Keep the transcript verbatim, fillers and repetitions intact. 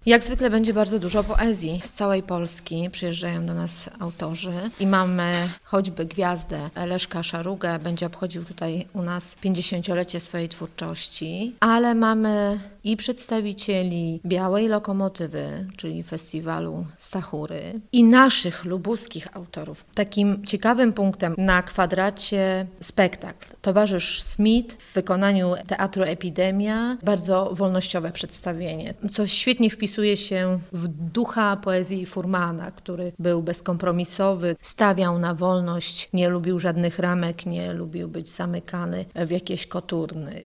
Jak zwykle będzie bardzo dużo poezji. Z całej Polski przyjeżdżają do nas autorzy i mamy choćby gwiazdę Leszka Szarugę, będzie obchodził tutaj u nas pięćdziesięciolecie swojej twórczości, ale mamy i przedstawicieli Białej Lokomotywy, czyli festiwalu Stachury, i naszych lubuskich autorów. Takim ciekawym punktem na kwadracie spektakl. Towarzysz Smith w wykonaniu Teatru Epidemia, bardzo wolnościowe przedstawienie, co świetnie wpisuje się w ducha poezji Furmana, który był bezkompromisowy, stawiał na wolność, nie lubił żadnych ramek, nie lubił być zamykany w jakieś koturny.